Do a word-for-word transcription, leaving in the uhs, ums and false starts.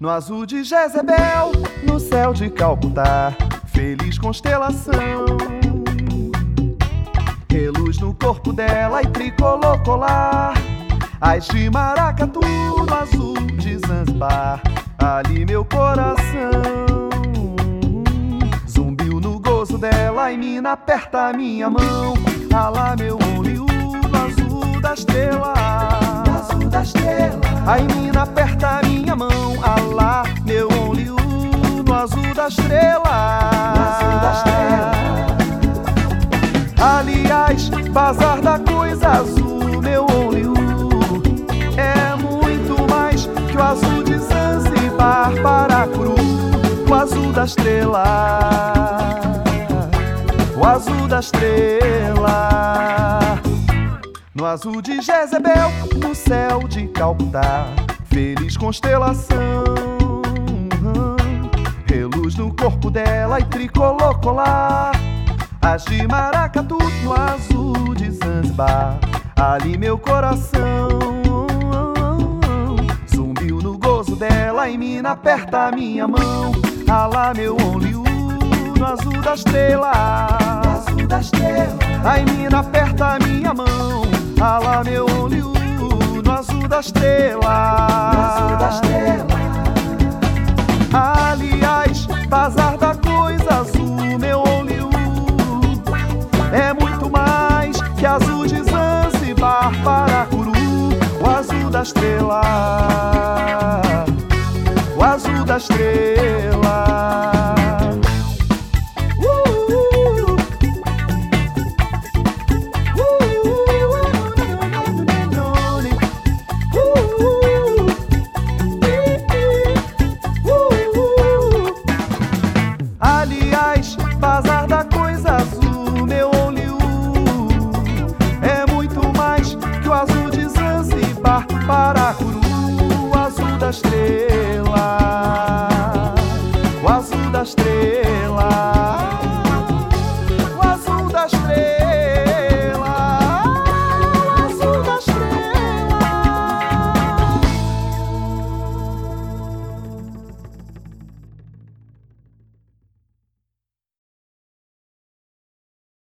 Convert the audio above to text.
No azul de Jezebel, no céu de Calcutá, feliz constelação. Reluz no corpo dela e tricolor colar, as de maracatu no azul de Zanzibar, ali meu coração. Zumbiu no gozo dela e mina aperta minha mão, alá meu olho no azul da estrela, no azul da estrela. Aí mina aperta minha mão, alá meu olho no azul da estrela, no azul da estrela. Aliás, bazar da coisa azul, meu olho é muito mais que o azul de Zanzibar, Paracuru, o azul da estrela, o azul da estrela. No azul de Jezebel, no céu de Calcutá, feliz constelação. Reluz no corpo dela e tricolor colar, as de maracatu no azul de Zanzibar, ali meu coração. Zumbiu no gozo dela e mina aperta minha mão, alá meu olho no azul da estrela, no azul da estrela. Aí mina aperta minha mão, alá meu olho no azul da estrela, no azul da estrela. Aliás, bazar da coisa azul, meu olho é muito mais que azul de Zanzibar, Paracuru, o azul da estrela, o azul da estrela. Aliás, bazar da coisa azul, meu olho é muito mais que o azul de Zanzibar, Paracuru, o azul da estrela.